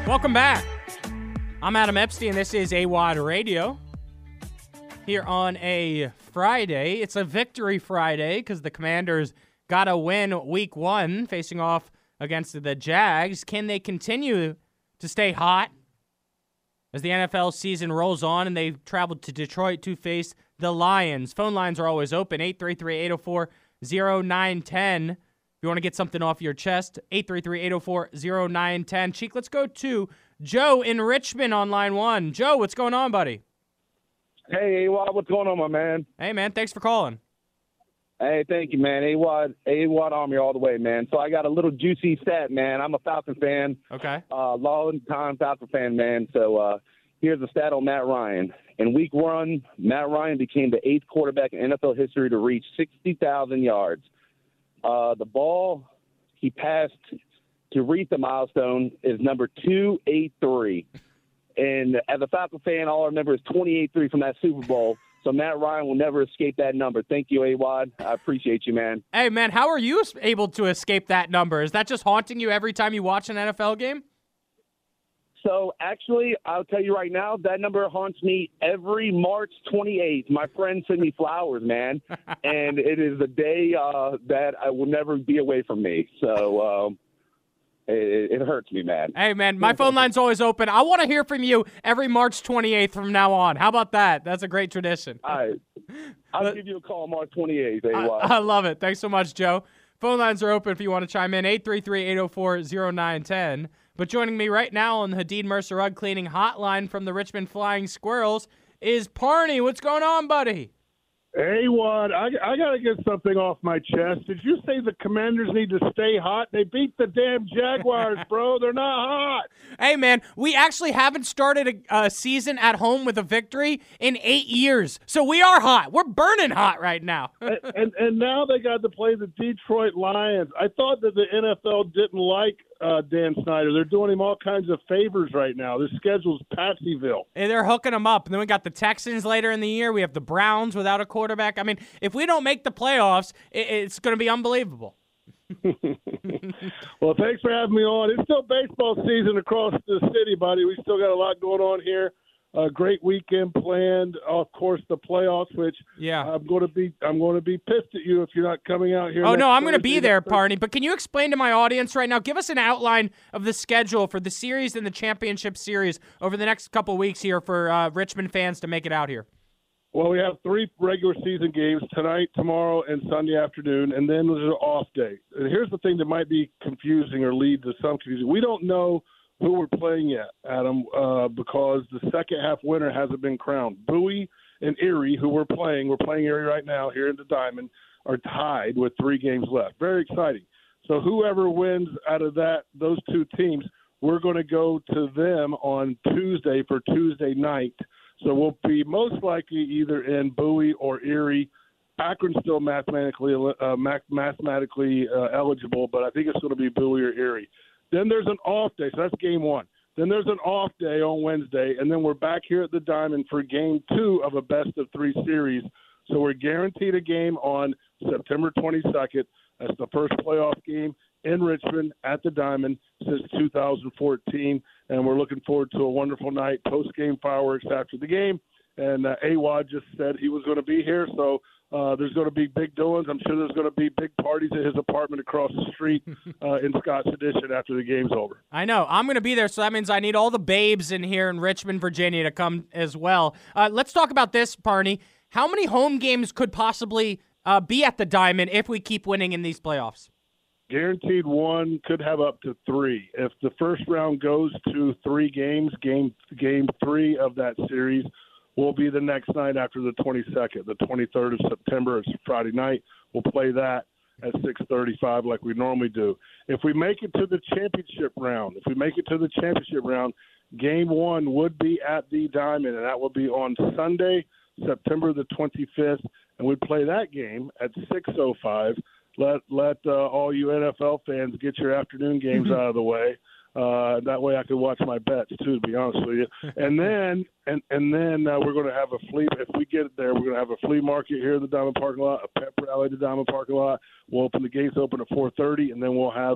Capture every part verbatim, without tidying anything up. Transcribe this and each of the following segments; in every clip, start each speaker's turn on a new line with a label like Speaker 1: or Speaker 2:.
Speaker 1: Welcome back. I'm Adam Epstein. This is A W O D Radio. Here on a Friday. It's a victory Friday because the Commanders got a win week one facing off against the Jags. Can they continue to stay hot as the N F L season rolls on and they've traveled to Detroit to face the Lions? Phone lines are always open, eight three three, eight oh four, oh nine one oh. If you want to get something off your chest, eight three three, eight oh four, oh nine one oh. Cheek, let's go to Joe in Richmond on line one. Joe, what's going on, buddy?
Speaker 2: Hey, A W O D, what's going on, my man?
Speaker 1: Hey, man, thanks for calling.
Speaker 2: Hey, thank you, man. A W O D, A W O D Army all the way, man. So I got a little juicy stat, man. I'm a Falcon fan.
Speaker 1: Okay.
Speaker 2: Uh, long-time Falcon fan, man. So uh, here's a stat on Matt Ryan. In week one, Matt Ryan became the eighth quarterback in N F L history to reach sixty thousand yards. Uh, the ball he passed to reach the milestone is number two eighty-three. And as a Falcon fan, all I remember is twenty-eight three from that Super Bowl. So Matt Ryan will never escape that number. Thank you, A W O D. I appreciate you, man.
Speaker 1: Hey, man, how are you able to escape that number? Is that just haunting you every time you watch an N F L game?
Speaker 2: So, actually, I'll tell you right now, that number haunts me every March twenty-eighth. My friends send me flowers, man, and it is a day uh, that I will never be away from me. So um, it, it hurts me, man.
Speaker 1: Hey, man, my phone line's always open. I want to hear from you every March twenty-eighth from now on. How about that? That's a great tradition.
Speaker 2: All right. I'll But, give you a call March twenty-eighth.
Speaker 1: I, I love it. Thanks so much, Joe. Phone lines are open if you want to chime in, eight three three, eight oh four, oh nine one oh. But joining me right now on the Hadid Mercer Rug Cleaning Hotline from the Richmond Flying Squirrels is Parney. What's going on, buddy?
Speaker 3: Hey, Wad, I, I got to get something off my chest. Did you say the Commanders need to stay hot? They beat the damn Jaguars, bro. They're not hot.
Speaker 1: Hey, man, we actually haven't started a, a season at home with a victory in eight years. So we are hot. We're burning hot right now.
Speaker 3: and, and and now they got to play the Detroit Lions. I thought that the N F L didn't like uh, Dan Snyder. They're doing him all kinds of favors right now. Their schedule's Patsyville.
Speaker 1: And they're hooking him up. And then we got the Texans later in the year. We have the Browns without a quarterback. I mean, if we don't make the playoffs, it, it's going to be unbelievable.
Speaker 3: Well, thanks for having me on. It's still baseball season across the city, buddy. We still got a lot going on here. A great weekend planned. Of course, the playoffs, which
Speaker 1: yeah.
Speaker 3: I'm going to be. I'm going to be pissed at you if you're not coming out here.
Speaker 1: Oh no, I'm
Speaker 3: going
Speaker 1: to be there, Parney. But can you explain to my audience right now? Give us an outline of the schedule for the series and the championship series over the next couple of weeks here for uh, Richmond fans to make it out here.
Speaker 3: Well, we have three regular season games tonight, tomorrow, and Sunday afternoon, and then there's an off day. And here's the thing that might be confusing or lead to some confusion. We don't know who we're playing yet, Adam, uh, because the second half winner hasn't been crowned. Bowie and Erie, who we're playing, we're playing Erie right now here in the Diamond, are tied with three games left. Very exciting. So whoever wins out of that, those two teams, we're going to go to them on Tuesday for Tuesday night. So we'll be most likely either in Bowie or Erie. Akron's still mathematically uh, mathematically uh, eligible, but I think it's going to be Bowie or Erie. Then there's an off day, so that's game one. Then there's an off day on Wednesday, and then we're back here at the Diamond for game two of a best-of-three series. So we're guaranteed a game on September twenty-second. That's the first playoff game in Richmond at the Diamond since two thousand fourteen, and we're looking forward to a wonderful night, post-game fireworks after the game. And uh, A W O D just said he was going to be here, so uh, there's going to be big doings. I'm sure there's going to be big parties at his apartment across the street uh, in Scott's Addition after the game's over.
Speaker 1: I know. I'm going to be there, so that means I need all the babes in here in Richmond, Virginia to come as well. Uh, let's talk about this, Parney. How many home games could possibly uh, be at the Diamond if we keep winning in these playoffs?
Speaker 3: Guaranteed one, could have up to three. If the first round goes to three games, game game three of that series will be the next night after the twenty-second, the twenty-third of September. It's Friday night. We'll play that at six thirty-five like we normally do. If we make it to the championship round, if we make it to the championship round, game one would be at the Diamond, and that will be on Sunday, September the twenty-fifth, and we'd play that game at six oh five. Let let uh, all you N F L fans get your afternoon games out of the way. Uh, that way I could watch my bets too, to be honest with you. And then and and then uh, we're going to have a flea. If we get it there, we're going to have a flea market here at the Diamond parking lot, a pep rally at the Diamond parking lot. We'll open the gates open at four thirty, and then we'll have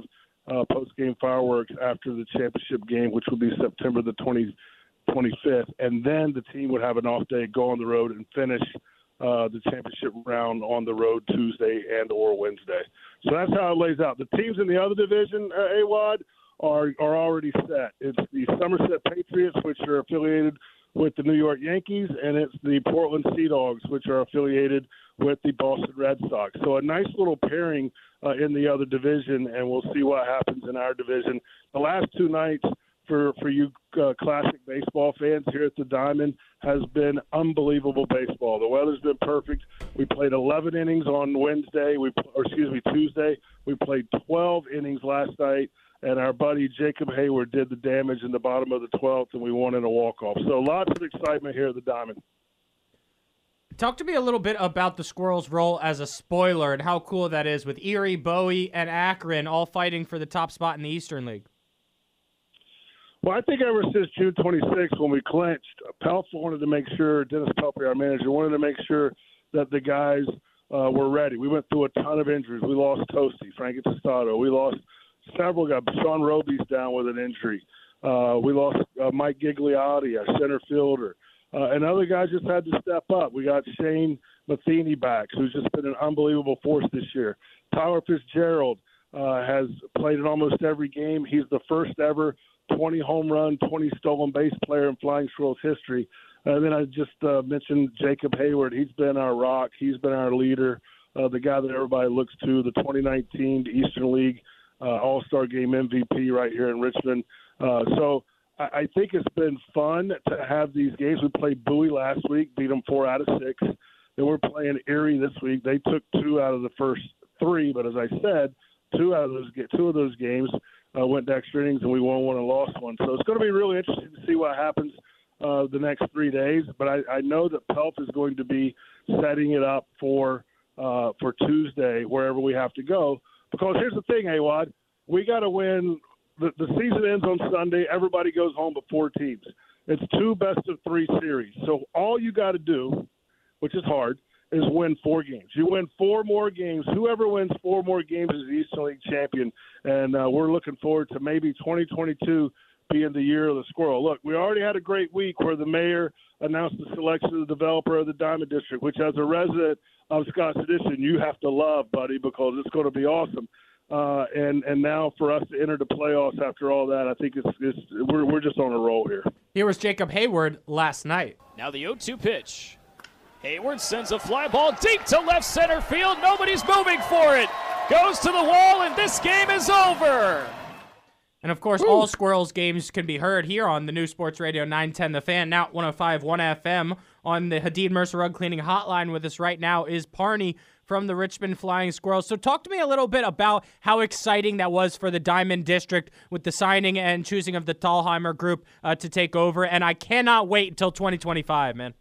Speaker 3: uh, post-game fireworks after the championship game, which will be September the twentieth, twenty-fifth, and then the team would have an off day, go on the road, and finish uh, the championship round on the road Tuesday and or Wednesday. So that's how it lays out. The teams in the other division, uh, A W A D, are are already set. It's the Somerset Patriots, which are affiliated with the New York Yankees, and it's the Portland Sea Dogs, which are affiliated with the Boston Red Sox. So a nice little pairing uh, in the other division, and we'll see what happens in our division. The last two nights for, for you uh, classic baseball fans here at the Diamond has been unbelievable baseball. The weather's been perfect. We played eleven innings on Wednesday, we or excuse me, Tuesday. We played twelve innings last night. And our buddy Jacob Hayward did the damage in the bottom of the twelfth, and we won in a walk-off. So lots of excitement here at the Diamond.
Speaker 1: Talk to me a little bit about the Squirrels' role as a spoiler and how cool that is with Erie, Bowie, and Akron all fighting for the top spot in the Eastern League.
Speaker 3: Well, I think ever since June twenty-sixth when we clinched, Pelf wanted to make sure, Dennis Pelfrey, our manager, wanted to make sure that the guys uh, were ready. We went through a ton of injuries. We lost Toasty, Frankie Testato. We lost several guys. Sean Roby's down with an injury. Uh, we lost uh, Mike Gigliotti, our center fielder. Uh, and other guys just had to step up. We got Shane Matheny back, who's just been an unbelievable force this year. Tyler Fitzgerald uh, has played in almost every game. He's the first ever twenty home run, twenty stolen base player in Flying Squirrels history. And then I just uh, mentioned Jacob Hayward. He's been our rock. He's been our leader, uh, the guy that everybody looks to, the twenty nineteen Eastern League Uh, All-Star Game M V P right here in Richmond. Uh, so I, I think it's been fun to have these games. We played Bowie last week, beat them four out of six. Then we're playing Erie this week. They took two out of the first three, but as I said, two out of those two of those games uh, went to extra innings, and we won one and lost one. So it's going to be really interesting to see what happens uh, the next three days. But I, I know that Pelf is going to be setting it up for uh, for Tuesday wherever we have to go. Because here's the thing, A W A D, we got to win. The, the season ends on Sunday. Everybody goes home but four teams. It's two best of three series. So all you got to do, which is hard, is win four games. You win four more games. Whoever wins four more games is the Eastern League champion. And uh, we're looking forward to maybe twenty twenty-two being the year of the Squirrel. Look, we already had a great week where the mayor announced the selection of the developer of the Diamond District, which as a resident of Scotts Addition, you have to love, buddy, because it's going to be awesome. Uh, and and now for us to enter the playoffs after all that, I think it's, it's we're we're just on a roll here.
Speaker 1: Here was Jacob Hayward last night.
Speaker 4: Now the oh two pitch. Hayward sends a fly ball deep to left center field. Nobody's moving for it. Goes to the wall, and this game is over.
Speaker 1: And, of course, Woo. all Squirrels games can be heard here on the new Sports Radio nine ten The Fan, now one oh five point one F M. On the Hadid Mercer Rug Cleaning Hotline with us right now is Parney from the Richmond Flying Squirrels. So talk to me a little bit about how exciting that was for the Diamond District with the signing and choosing of the Thalheimer Group uh, to take over. And I cannot wait until twenty twenty-five, man.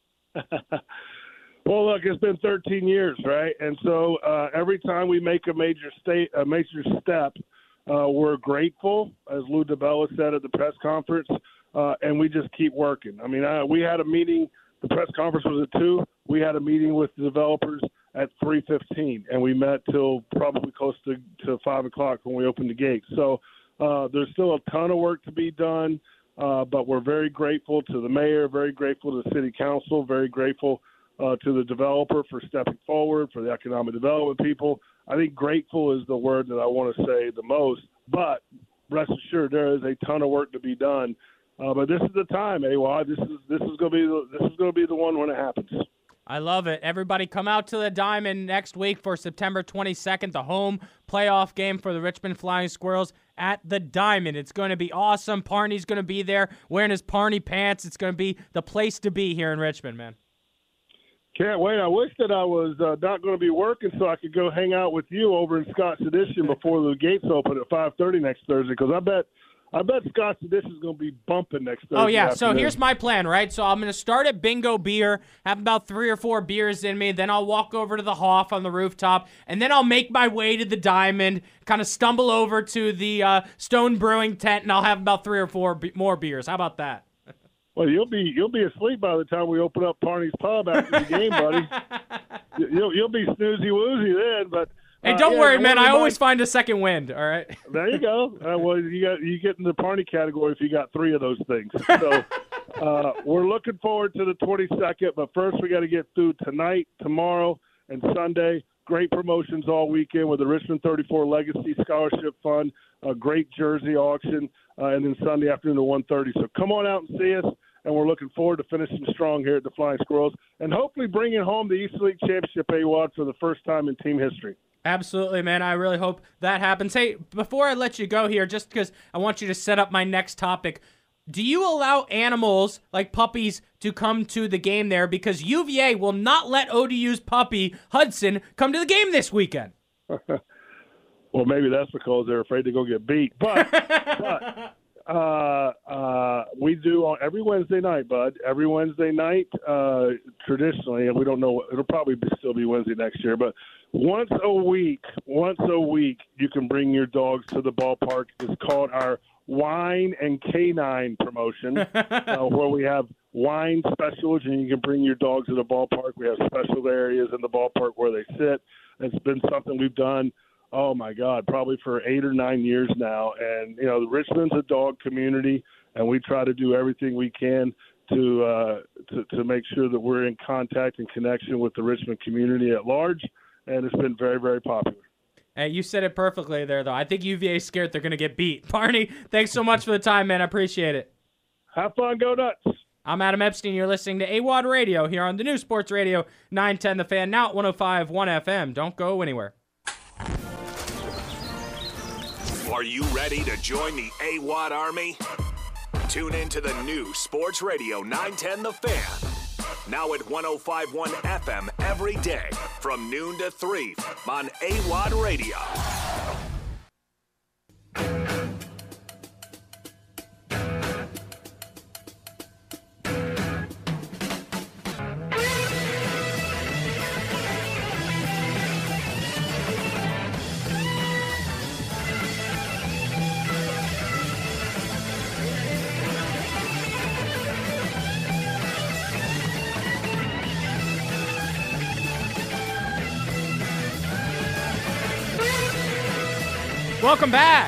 Speaker 3: Well, look, it's been thirteen years, right? And so uh, every time we make a major state, a major step, Uh, we're grateful, as Lou DiBella said at the press conference, uh, and we just keep working. I mean, I, we had a meeting. The press conference was at two. We had a meeting with the developers at three fifteen, and we met till probably close to, to five o'clock when we opened the gates. So uh, there's still a ton of work to be done, uh, but we're very grateful to the mayor, very grateful to the city council, very grateful uh, to the developer for stepping forward, for the economic development people. I think grateful is the word that I want to say the most, but rest assured there is a ton of work to be done. Uh, but this is the time, A W A D. This is this is going to be the, this is going to be the one when it happens.
Speaker 1: I love it. Everybody come out to the Diamond next week for September twenty-second, the home playoff game for the Richmond Flying Squirrels at the Diamond. It's going to be awesome. Parney's going to be there wearing his Parney pants. It's going to be the place to be here in Richmond, man.
Speaker 3: Can't wait. I wish that I was uh, not going to be working so I could go hang out with you over in Scotts Addition before the gates open at five thirty next Thursday, because I bet I bet Scotts Addition is going to be bumping next Thursday.
Speaker 1: Oh, yeah.
Speaker 3: Afternoon.
Speaker 1: So here's my plan, right? So I'm going to start at Bingo Beer, have about three or four beers in me. Then I'll walk over to the Hoff on the rooftop, and then I'll make my way to the Diamond, kind of stumble over to the uh, Stone Brewing tent, and I'll have about three or four be- more beers. How about that?
Speaker 3: Well, you'll be you'll be asleep by the time we open up Parney's Pub after the game, buddy. You'll you'll be snoozy woozy then. But
Speaker 1: Hey,
Speaker 3: Uh,
Speaker 1: don't
Speaker 3: yeah,
Speaker 1: worry,
Speaker 3: I
Speaker 1: man.
Speaker 3: wanna
Speaker 1: I
Speaker 3: remind-
Speaker 1: always find a second wind. All right.
Speaker 3: There you go. Uh, well, you got you get in the party category if you got three of those things. So uh, we're looking forward to the twenty-second, but first we got to get through tonight, tomorrow, and Sunday. Great promotions all weekend with the Richmond thirty-four Legacy Scholarship Fund, a great jersey auction, uh, and then Sunday afternoon at one thirty. So come on out and see us, and we're looking forward to finishing strong here at the Flying Squirrels and hopefully bringing home the East League Championship A W A D for the first time in team history.
Speaker 1: Absolutely, man. I really hope that happens. Hey, before I let you go here, just because I want you to set up my next topic, do you allow animals like puppies to come to the game there? Because U V A will not let O D U's puppy, Hudson, come to the game this weekend.
Speaker 3: Well, maybe that's because they're afraid to go get beat. But, but uh, uh, we do on every Wednesday night, Bud. Every Wednesday night, uh, traditionally, and we don't know, it'll probably be, still be Wednesday next year, but once a week, once a week, you can bring your dogs to the ballpark. It's called our Wine and Canine promotion, uh, where we have wine specials, and you can bring your dogs to the ballpark. We have special areas in the ballpark where they sit. It's been something we've done, oh, my God, probably for eight or nine years now. And, you know, Richmond's a dog community, and we try to do everything we can to, uh, to, to make sure that we're in contact and connection with the Richmond community at large. And it's been very, very popular.
Speaker 1: Hey, you said it perfectly there, though. I think U V A's scared they're going to get beat. Barney, thanks so much for the time, man. I appreciate it.
Speaker 3: Have fun. Go nuts.
Speaker 1: I'm Adam Epstein. You're listening to A W A D Radio here on the new Sports Radio nine ten The Fan, now at one oh five point one F M. Don't go anywhere.
Speaker 5: Are you ready to join the A W A D Army? Tune in to the new Sports Radio nine ten The Fan. Now at one oh five point one F M every day from noon to three on A W A D Radio.
Speaker 1: Welcome back.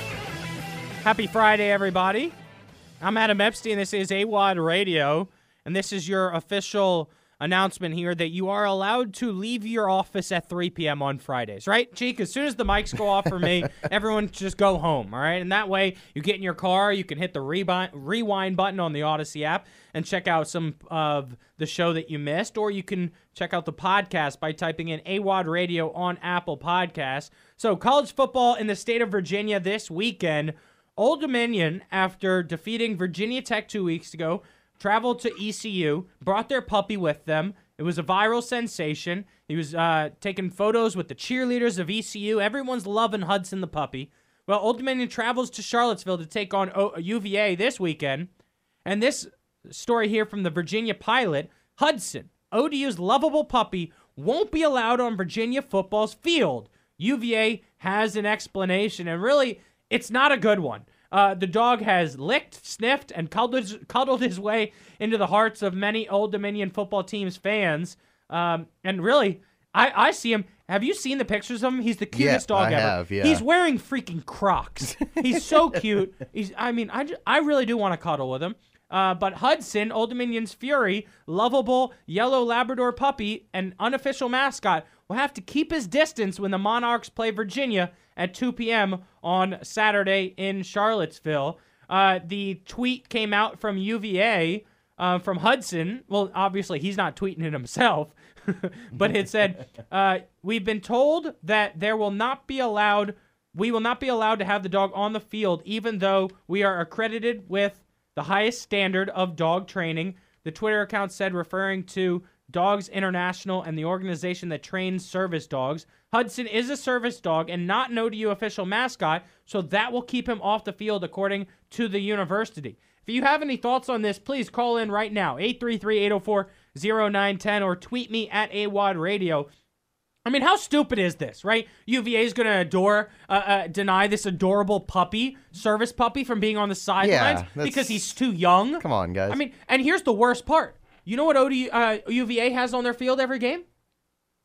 Speaker 1: Happy Friday, everybody. I'm Adam Epstein. This is A W A D Radio, and this is your official announcement here that you are allowed to leave your office at three p.m. on Fridays, right, Cheek? As soon as the mics go off for me, everyone just go home, all right? And that way, you get in your car, you can hit the rewind, rewind button on the Odyssey app and check out some of the show that you missed, or you can check out the podcast by typing in A W A D Radio on Apple Podcasts. So, college football in the state of Virginia this weekend. Old Dominion, after defeating Virginia Tech two weeks ago, traveled to E C U, brought their puppy with them. It was a viral sensation. He was uh, taking photos with the cheerleaders of E C U. Everyone's loving Hudson the puppy. Well, Old Dominion travels to Charlottesville to take on o- U V A this weekend. And this story here from the Virginia Pilot, Hudson, O D U's lovable puppy, won't be allowed on Virginia football's field. U V A has an explanation, and really, it's not a good one. Uh, the dog has licked, sniffed, and cuddled, cuddled his way into the hearts of many Old Dominion football team's fans. Um, and really, I, I see him. Have you seen the pictures of him? He's the cutest
Speaker 6: Yeah,
Speaker 1: dog
Speaker 6: I
Speaker 1: ever.
Speaker 6: have, yeah.
Speaker 1: He's wearing freaking Crocs. He's so cute. He's. I mean, I, ju- I really do want to cuddle with him. Uh, but Hudson, Old Dominion's Fury, lovable yellow Labrador puppy, and unofficial mascot, will have to keep his distance when the Monarchs play Virginia at two p.m. on Saturday in Charlottesville. Uh, the tweet came out from U V A, uh, from Hudson. Well, obviously, he's not tweeting it himself, but it said, uh, we've been told that there will not be allowed, we will not be allowed to have the dog on the field, even though we are accredited with the highest standard of dog training. The Twitter account said, referring to Dogs International and the organization that trains service dogs. Hudson is a service dog and not an O D U official mascot, so that will keep him off the field according to the university. If you have any thoughts on this, please call in right now, eight three three, eight oh four, oh nine one oh, or tweet me at A W A D Radio. I mean, how stupid is this, right? U V A is going to adore, uh, uh, deny this adorable puppy, service puppy, from being on the sidelines
Speaker 6: Yeah, that's-
Speaker 1: because he's too young?
Speaker 6: Come on, guys.
Speaker 1: I mean, and here's the worst part. You know what O D U, uh, U V A has on their field every game?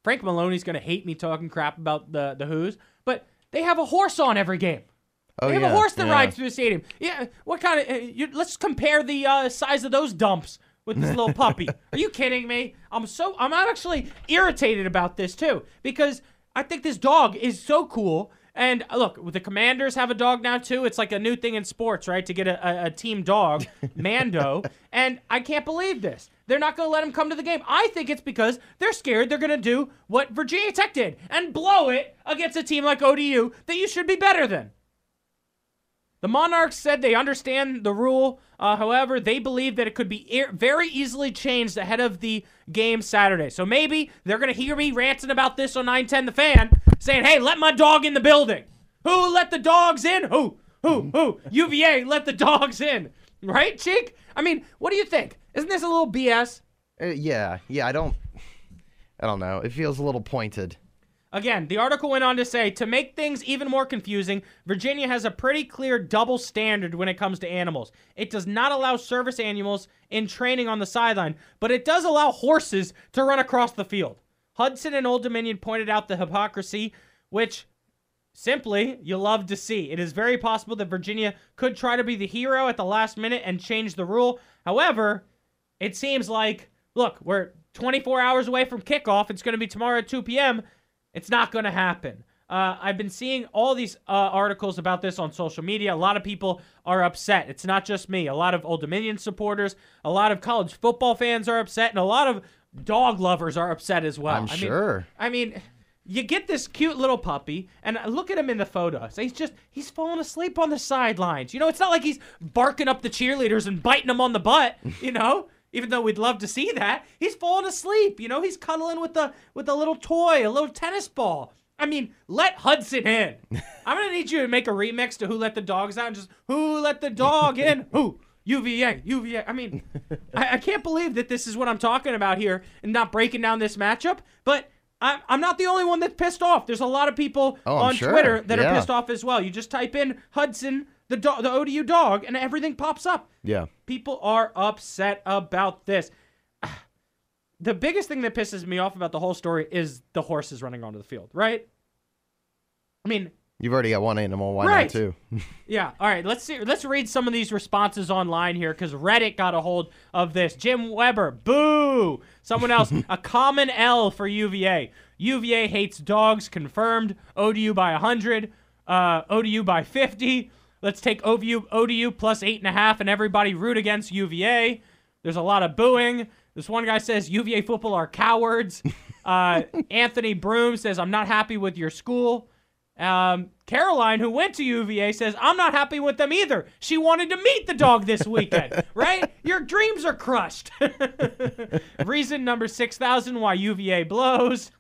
Speaker 1: Frank Maloney's going to hate me talking crap about the, the Who's, but they have a horse on every game.
Speaker 6: Oh,
Speaker 1: they have
Speaker 6: yeah,
Speaker 1: a horse that
Speaker 6: yeah.
Speaker 1: rides through the stadium. Yeah, what kind of... Uh, you, let's compare the uh, size of those dumps with this little puppy. Are you kidding me? I'm so... I'm actually irritated about this, too, because I think this dog is so cool. And uh, look, the Commanders have a dog now, too. It's like a new thing in sports, right, to get a, a, a team dog, Mando. And I can't believe this. They're not going to let him come to the game. I think it's because they're scared they're going to do what Virginia Tech did and blow it against a team like O D U that you should be better than. The Monarchs said they understand the rule. Uh, however, they believe that it could be e- very easily changed ahead of the game Saturday. So maybe they're going to hear me ranting about this on nine ten The Fan, saying, hey, let my dog in the building. Who let the dogs in? Who? Who? Who? U V A let the dogs in. Right, Cheek? I mean, what do you think? Isn't this a little B S?
Speaker 6: Uh, yeah, yeah, I don't, I don't know. It feels a little pointed.
Speaker 1: Again, the article went on to say, to make things even more confusing, Virginia has a pretty clear double standard when it comes to animals. It does not allow service animals in training on the sideline, but it does allow horses to run across the field. Hudson and Old Dominion pointed out the hypocrisy, which simply you love to see. It is very possible that Virginia could try to be the hero at the last minute and change the rule. However, it seems like, look, we're twenty-four hours away from kickoff. It's going to be tomorrow at two p.m., It's not going to happen. Uh, I've been seeing all these uh, articles about this on social media. A lot of people are upset. It's not just me. A lot of Old Dominion supporters, a lot of college football fans are upset, and a lot of dog lovers are upset as well.
Speaker 6: I'm
Speaker 1: I
Speaker 6: sure.
Speaker 1: Mean, I mean, you get this cute little puppy, and look at him in the photo. So he's just, he's falling asleep on the sidelines. You know, it's not like he's barking up the cheerleaders and biting them on the butt, you know? Even though we'd love to see that, he's falling asleep. You know, he's cuddling with the with a little toy, a little tennis ball. I mean, let Hudson in. I'm gonna need you to make a remix to "Who Let the Dogs Out" and just "Who Let the Dog In?" Who? U V A, U V A. I mean, I, I can't believe that this is what I'm talking about here and not breaking down this matchup. But I, I'm not the only one that's pissed off. There's a lot of people
Speaker 6: Oh, I'm
Speaker 1: on
Speaker 6: sure.
Speaker 1: Twitter that
Speaker 6: Yeah.
Speaker 1: are pissed off as well. You just type in Hudson, the do- the O D U dog, and everything pops up.
Speaker 6: Yeah.
Speaker 1: People are upset about this. The biggest thing that pisses me off about the whole story is the horses running onto the field, right? I mean,
Speaker 6: You've already got one animal. Why
Speaker 1: Right.
Speaker 6: not two?
Speaker 1: yeah. All right, let's see. Let's read some of these responses online here because Reddit got a hold of this. Jim Weber, boo. Someone else, a common L for U V A. U V A hates dogs, confirmed. O D U by one hundred. Uh, O D U by fifty. Let's take O D U, O D U plus eight and a half, and everybody root against U V A. There's a lot of booing. This one guy says U V A football are cowards. Uh, Anthony Broom says, I'm not happy with your school. Um, Caroline, who went to U V A, says, I'm not happy with them either. She wanted to meet the dog this weekend, right? Your dreams are crushed. Reason number six thousand why U V A blows.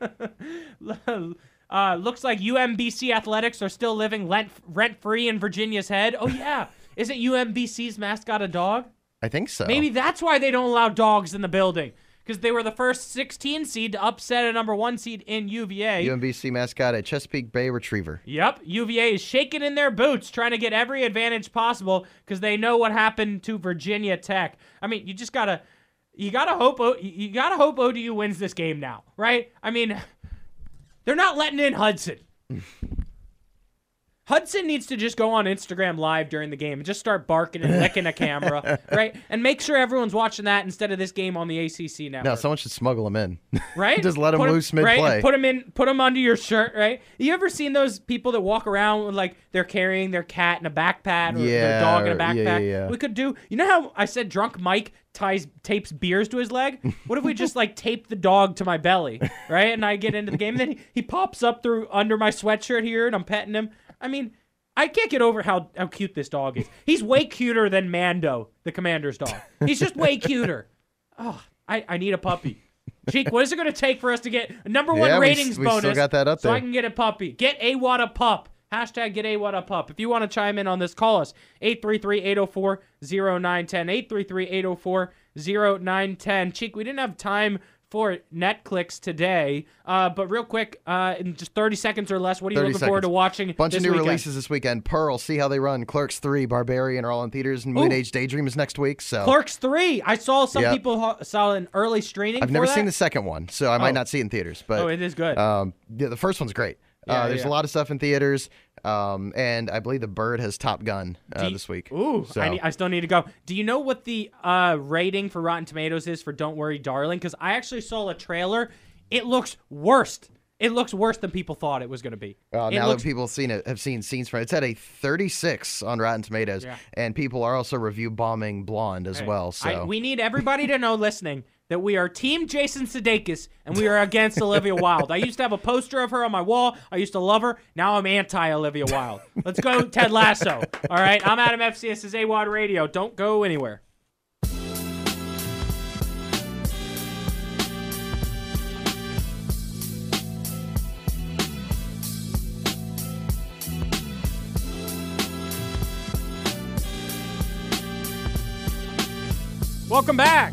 Speaker 1: Uh, looks like U M B C athletics are still living rent- rent-free in Virginia's head. Oh, yeah. Isn't U M B C's mascot a dog?
Speaker 6: I think so.
Speaker 1: Maybe that's why they don't allow dogs in the building. Because they were the first sixteen seed to upset a number one seed in U V A.
Speaker 6: U M B C mascot, a Chesapeake Bay Retriever.
Speaker 1: Yep. U V A is shaking in their boots, trying to get every advantage possible because they know what happened to Virginia Tech. I mean, you just got to... You gotta hope o- you gotta hope O D U wins this game now, right? I mean... They're not letting in Hudson. Hudson needs to just go on Instagram Live during the game and just start barking and licking a camera, right? And make sure everyone's watching that instead of this game on the A C C network.
Speaker 6: No, someone should smuggle him in.
Speaker 1: Right?
Speaker 6: Just let him
Speaker 1: Put
Speaker 6: loose
Speaker 1: right?
Speaker 6: mid-play.
Speaker 1: And put him in, put him under your shirt, right? You ever seen those people that walk around with like they're carrying their cat in a backpack or
Speaker 6: Yeah,
Speaker 1: their dog in a
Speaker 6: yeah,
Speaker 1: backpack?
Speaker 6: yeah, yeah.
Speaker 1: We could do. You know how I said drunk Mike ties tapes beers to his leg? What if we just like tape the dog to my belly, right? And I get into the game, and then he, he pops up through under my sweatshirt here, and I'm petting him. I mean. I can't get over how, how cute this dog is. He's way cuter than Mando, the Commander's dog. He's just way cuter. Oh, I, I need a puppy. Cheek, what is it going to take for us to get a number one
Speaker 6: Yeah, we-
Speaker 1: ratings
Speaker 6: we
Speaker 1: bonus
Speaker 6: still got that up
Speaker 1: so
Speaker 6: there.
Speaker 1: I can get a puppy? Get A W A D a pup. Hashtag get A W A D a pup. If you want to chime in on this, call us. eight three three, eight oh four, oh nine one oh. eight three three, eight oh four, zero nine one zero. Cheek, we didn't have time for Netflix today, uh, but real quick, uh, in just thirty seconds or less, what are you looking
Speaker 6: seconds.
Speaker 1: forward to watching
Speaker 6: Bunch
Speaker 1: this
Speaker 6: of new
Speaker 1: weekend?
Speaker 6: releases this weekend. Pearl, see how they run. Clerks three, Barbarian are all in theaters, and Moon
Speaker 1: Ooh.
Speaker 6: Age Daydream is next week. So
Speaker 1: Clerks three. I saw some
Speaker 6: Yep.
Speaker 1: people ho- saw an early screening
Speaker 6: I've
Speaker 1: for
Speaker 6: never
Speaker 1: that.
Speaker 6: seen the second one, so I
Speaker 1: Oh.
Speaker 6: might not see it in theaters. But
Speaker 1: Oh, it is good.
Speaker 6: Um, yeah, the first one's great.
Speaker 1: Yeah,
Speaker 6: uh, there's
Speaker 1: yeah.
Speaker 6: a lot of stuff in theaters, um, and I believe The Bird has Top Gun uh,
Speaker 1: Do you-
Speaker 6: this week.
Speaker 1: Ooh,
Speaker 6: so.
Speaker 1: I, need, I still need to go. Do you know what the uh, rating for Rotten Tomatoes is for Don't Worry, Darling? Because I actually saw a trailer. It looks worse. It looks worse than people thought it was going to be.
Speaker 6: Uh,
Speaker 1: it
Speaker 6: now
Speaker 1: looks,
Speaker 6: that people have seen it, have seen scenes from it, it's at a thirty-six on Rotten Tomatoes,
Speaker 1: Yeah.
Speaker 6: and people are also review bombing Blonde as
Speaker 1: Hey,
Speaker 6: well. So
Speaker 1: I, we need everybody to know listening that we are Team Jason Sudeikis and we are against Olivia Wilde. I used to have a poster of her on my wall. I used to love her. Now I'm anti-Olivia Wilde. Let's go Ted Lasso. All right, I'm Adam Epstein. This is A W O D Radio. Don't go anywhere. Welcome back.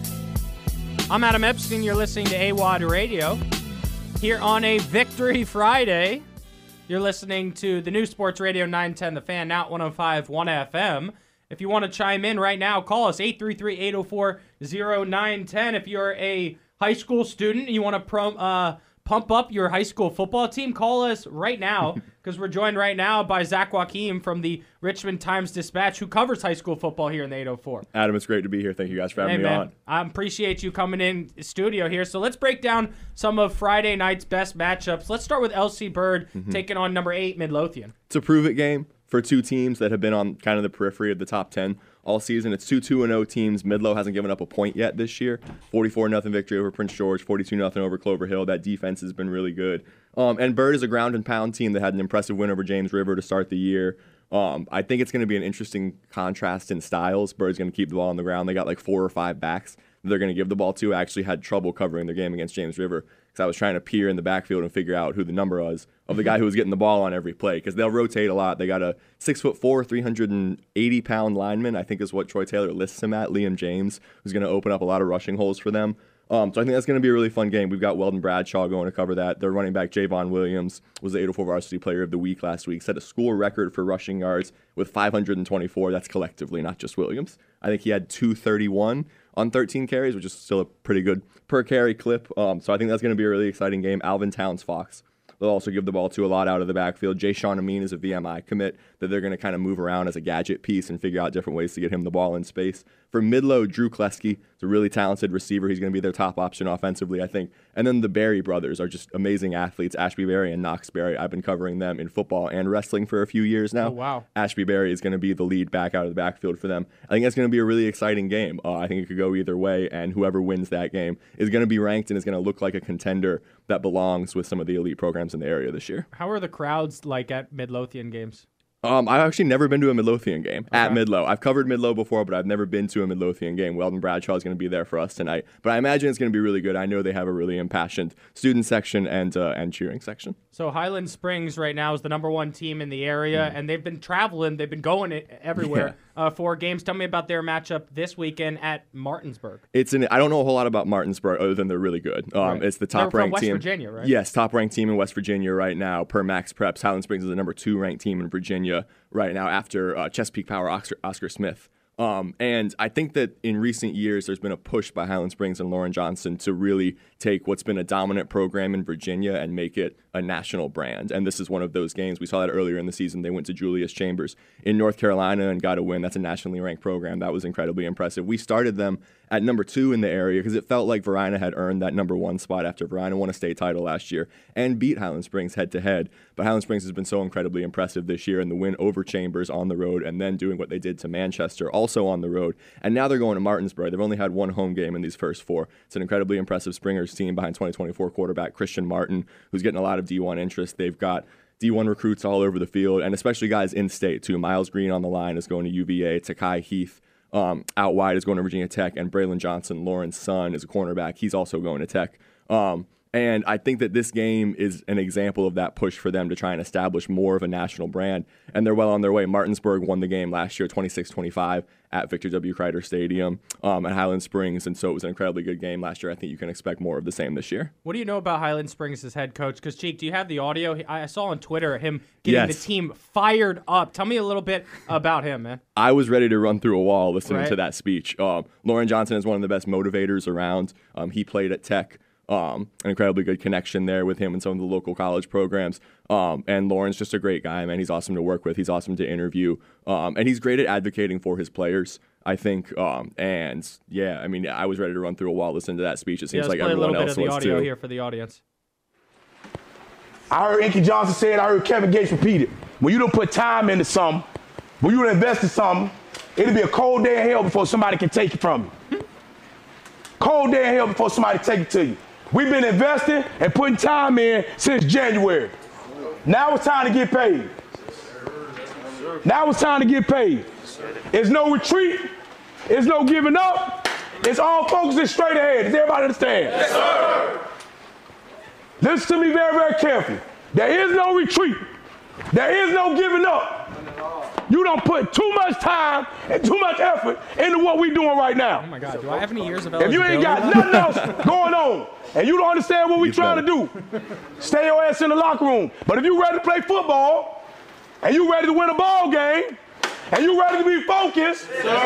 Speaker 1: I'm Adam Epstein. You're listening to A W O D Radio. Here on a Victory Friday, you're listening to the new Sports Radio nine ten The Fan, now at one oh five point one F M. If you want to chime in right now, call us eight three three, eight oh four, oh nine one oh. If you're a high school student and you want to prom, uh, pump up your high school football team, call us right now because we're joined right now by Zach Joachim from the Richmond Times-Dispatch, who covers high school football here in the eight oh four.
Speaker 7: Adam, it's great to be here. Thank you guys for having
Speaker 1: Hey,
Speaker 7: me
Speaker 1: man.
Speaker 7: on.
Speaker 1: I appreciate you coming in studio here. So let's break down some of Friday night's best matchups. Let's start with L C Bird
Speaker 7: Mm-hmm.
Speaker 1: taking on number eight Midlothian.
Speaker 7: It's a prove-it game for two teams that have been on kind of the periphery of the top ten all season. It's two two and oh teams. Midlow hasn't given up a point yet this year. forty-four nothing victory over Prince George, forty-two nothing over Clover Hill. That defense has been really good. Um, and Bird is a ground and pound team that had an impressive win over James River to start the year. Um, I think it's going to be an interesting contrast in styles. Bird's going to keep the ball on the ground. They got like four or five backs that they're going to give the ball to. I actually had trouble covering their game against James River because I was trying to peer in the backfield and figure out who the number was of the guy who was getting the ball on every play because they'll rotate a lot. They got a six foot four, three hundred eighty pound lineman, I think is what Troy Taylor lists him at, Liam James, who's going to open up a lot of rushing holes for them. Um, so I think that's going to be a really fun game. We've got Weldon Bradshaw going to cover that. Their running back, Javon Williams, was the eight oh four Varsity Player of the Week last week. Set a school record for rushing yards with five hundred twenty-four. That's collectively, not just Williams. I think he had two thirty-one on thirteen carries, which is still a pretty good per carry clip. Um, so I think that's going to be a really exciting game. Alvin Towns Fox. They'll also give the ball to a lot out of the backfield. Jay Sean Amin is a V M I commit that they're going to kind of move around as a gadget piece and figure out different ways to get him the ball in space. For Midlow, Drew Kleski is a really talented receiver. He's going to be their top option offensively, I think. And then the Berry brothers are just amazing athletes, Ashby Berry and Knox Berry. I've been covering them in football and wrestling for a few years now.
Speaker 1: Oh, wow.
Speaker 7: Ashby Berry is going to be the lead back out of the backfield for them. I think that's going to be a really exciting game. Uh, I think it could go either way, and whoever wins that game is going to be ranked and is going to look like a contender that belongs with some of the elite programs in the area this year.
Speaker 1: How are the crowds like at Midlothian games?
Speaker 7: Um, I've actually never been to a Midlothian game at Midlow. I've covered Midlow before, but I've never been to a Midlothian game. Weldon Bradshaw is going to be there for us tonight, but I imagine it's going to be really good. I know they have a really impassioned student section and uh, and cheering section.
Speaker 1: So Highland Springs right now is the number one team in the area, and they've been traveling. They've been going it everywhere
Speaker 7: Yeah.
Speaker 1: uh, for games. Tell me about their matchup this weekend at Martinsburg.
Speaker 7: It's an I don't know a whole lot about Martinsburg other than they're really good. Um,
Speaker 1: Right.
Speaker 7: It's the
Speaker 1: They're
Speaker 7: top
Speaker 1: from
Speaker 7: ranked
Speaker 1: West
Speaker 7: team.
Speaker 1: Virginia, right?
Speaker 7: Yes, top ranked team in West Virginia right now per Max Preps. Highland Springs is the number two ranked team in Virginia right now after uh, Chesapeake Power Oscar, Oscar Smith. Um, and I think that in recent years, there's been a push by Highland Springs and Lauren Johnson to really take what's been a dominant program in Virginia and make it a national brand. And this is one of those games. We saw that earlier in the season. They went to Julius Chambers in North Carolina and got a win. That's a nationally ranked program. That was incredibly impressive. We started them at number two in the area because it felt like Verina had earned that number one spot after Verina won a state title last year and beat Highland Springs head to head. But Highland Springs has been so incredibly impressive this year, and the win over Chambers on the road and then doing what they did to Manchester also on the road. And now they're going to Martinsburg. They've only had one home game in these first four. It's an incredibly impressive Springers team behind twenty twenty-four quarterback Christian Martin, who's getting a lot of D one interest. They've got D one recruits all over the field, and especially guys in state too. Miles Green on the line is going to U V A. Takai Heath um, out wide is going to Virginia Tech, and Braylon Johnson, Lauren's son, is a cornerback. He's also going to Tech. Um, And I think that this game is an example of that push for them to try and establish more of a national brand. And they're well on their way. Martinsburg won the game last year, twenty-six twenty-five, at Victor W. Kreider Stadium um, at Highland Springs. And so it was an incredibly good game last year. I think you can expect more of the same this year.
Speaker 1: What do you know about Highland Springs as head coach? Because, Cheek, do you have the audio? I saw on Twitter him getting
Speaker 7: yes.
Speaker 1: the team fired up. Tell me a little bit about him, man.
Speaker 7: I was ready to run through a wall listening
Speaker 1: right.
Speaker 7: to that speech. Um, Lauren Johnson is one of the best motivators around. Um, he played at Tech. Um, an incredibly good connection there with him and some of the local college programs. Um, and Lauren's just a great guy, man. He's awesome to work with. He's awesome to interview. Um, and he's great at advocating for his players, I think. Um, and, yeah, I mean, I was ready to run through a wall listening to that speech. It seems
Speaker 1: yeah,
Speaker 7: like
Speaker 1: play
Speaker 7: everyone
Speaker 1: a little
Speaker 7: else
Speaker 1: bit of the
Speaker 7: was,
Speaker 1: audio
Speaker 7: too.
Speaker 1: here for the audience.
Speaker 8: I heard Inky Johnson say it. I heard Kevin Gates repeat it. When you don't put time into something, when you don't invest in something, it'll be a cold day in hell before somebody can take it from you. Cold day in hell before somebody take it to you. We've been investing and putting time in since January. Now it's time to get paid. Now it's time to get paid. There's no retreat. There's no giving up. It's all focusing straight ahead. Does everybody understand?
Speaker 9: Yes, sir.
Speaker 8: Listen to me very, very carefully. There is no retreat. There is no giving up. You don't put too much time and too much effort into what we're doing right now.
Speaker 1: Oh, my God. Do I have any years of
Speaker 8: If you ain't got nothing else going on and you don't understand what we're trying to do, stay your ass in the locker room. But if you're ready to play football and you're ready to win a ball game and you're ready to be focused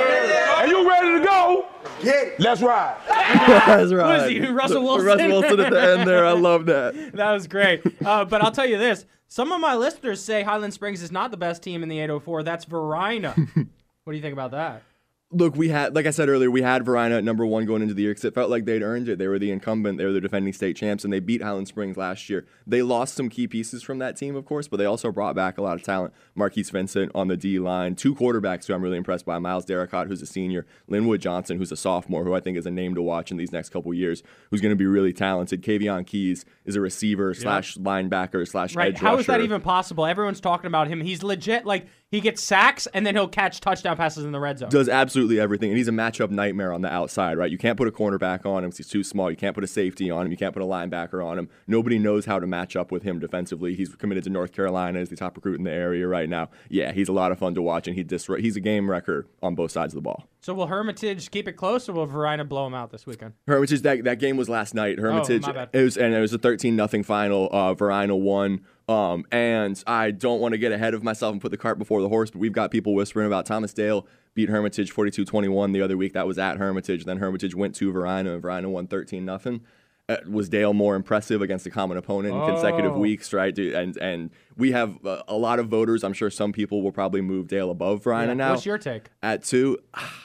Speaker 8: and you're ready to go, let's ride.
Speaker 7: That's right.
Speaker 1: What is he, Russell Wilson?
Speaker 7: Russell Wilson at the end there. I love that.
Speaker 1: That was great. Uh, but I'll tell you this. Some of my listeners say Highland Springs is not the best team in the eight oh four. That's Verina. What do you think about that?
Speaker 7: Look, we had, like I said earlier, we had Verina at number one going into the year because it felt like they'd earned it. They were the incumbent. They were the defending state champs, and they beat Highland Springs last year. They lost some key pieces from that team, of course, but they also brought back a lot of talent. Marquise Vincent on the D-line. Two quarterbacks who I'm really impressed by. Miles Derricott, who's a senior. Linwood Johnson, who's a sophomore, who I think is a name to watch in these next couple years, who's going to be really talented. Kavion Keys is a receiver yep. slash linebacker slash
Speaker 1: right.
Speaker 7: edge
Speaker 1: How
Speaker 7: rusher.
Speaker 1: is that even possible? Everyone's talking about him. He's legit, like, he gets sacks, and then he'll catch touchdown passes in the red zone.
Speaker 7: Does absolutely everything, and he's a matchup nightmare on the outside, right? You can't put a cornerback on him because he's too small. You can't put a safety on him. You can't put a linebacker on him. Nobody knows how to match up with him defensively. He's committed to North Carolina as the top recruit in the area right now. Yeah, he's a lot of fun to watch, and he dis- he's a game wrecker on both sides of the ball.
Speaker 1: So will Hermitage keep it close, or will Verina blow him out this weekend?
Speaker 7: Hermitage, that, that game was last night. Hermitage,
Speaker 1: oh, my bad.
Speaker 7: It was, and it was a thirteen nothing final. Uh, Verina won. Um, and I don't want to get ahead of myself and put the cart before the horse, but we've got people whispering about Thomas Dale beat Hermitage forty-two twenty-one the other week. That was at Hermitage. Then Hermitage went to Verina, and Verina won thirteen nothing. Uh, was Dale more impressive against a common opponent in
Speaker 1: oh.
Speaker 7: consecutive weeks, right? Dude, and and we have uh, a lot of voters. I'm sure some people will probably move Dale above Verina
Speaker 1: yeah.
Speaker 7: now.
Speaker 1: What's your take?
Speaker 7: At two,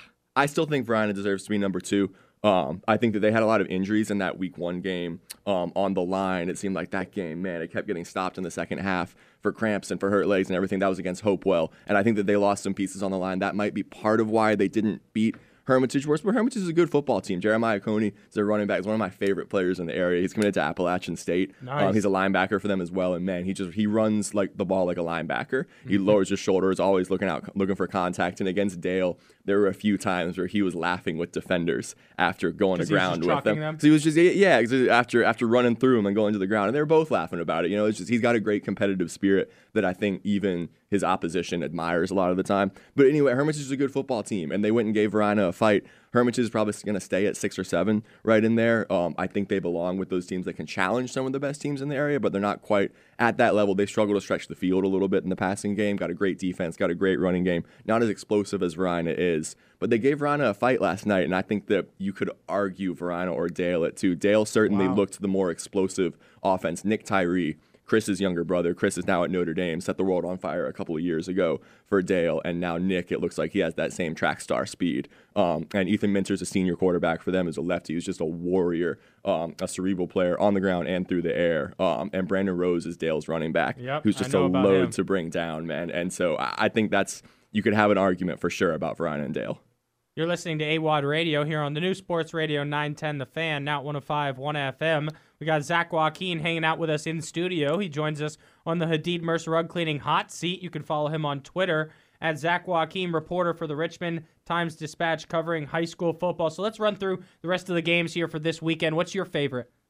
Speaker 7: I still think Verina deserves to be number two. Um, I think that they had a lot of injuries in that week one game um, on the line. It seemed like that game, man, it kept getting stopped in the second half for cramps and for hurt legs and everything. That was against Hopewell. And I think that they lost some pieces on the line. That might be part of why they didn't beat Hermitage worse, but Hermitage is a good football team. Jeremiah Coney is their running back. He's one of my favorite players in the area. He's committed to Appalachian State.
Speaker 1: Nice.
Speaker 7: Um, he's a linebacker for them as well. And man, he just he runs like the ball like a linebacker. He lowers his shoulders, always looking out, looking for contact. And against Dale, there were a few times where he was laughing with defenders after going to ground with them.
Speaker 1: them.
Speaker 7: So he was just yeah, after after running through them and going to the ground, and they were both laughing about it. You know, it's just he's got a great competitive spirit that I think even his opposition admires a lot of the time. But anyway, Hermitage is a good football team, and they went and gave Verina a fight. Hermitage is probably going to stay at six or seven right in there. Um, I think they belong with those teams that can challenge some of the best teams in the area, but they're not quite at that level. They struggle to stretch the field a little bit in the passing game, got a great defense, got a great running game, not as explosive as Verina is. But they gave Verina a fight last night, and I think that you could argue Verina or Dale it too. Dale certainly
Speaker 1: wow.
Speaker 7: looked the more explosive offense. Nick Tyree, Chris's younger brother, Chris is now at Notre Dame, set the world on fire a couple of years ago for Dale, and now Nick, it looks like he has that same track star speed. Um, and Ethan Minter's a senior quarterback for them as a lefty. He's just a warrior, um, a cerebral player on the ground and through the air. Um, and Brandon Rose is Dale's running back,
Speaker 1: yep,
Speaker 7: who's just a load him. to bring down, man. And so I, I think that's you could have an argument for sure about Verina and Dale.
Speaker 1: You're listening to A W A D Radio here on the new Sports Radio nine ten The Fan, now one oh five point one F M. We got Zach Joaquin hanging out with us in studio. He joins us on the Hadid Mercer Rug Cleaning Hot Seat. You can follow him on Twitter at Zach Joaquin, reporter for the Richmond Times-Dispatch covering high school football. So let's run through the rest of the games here for this weekend. What's your favorite?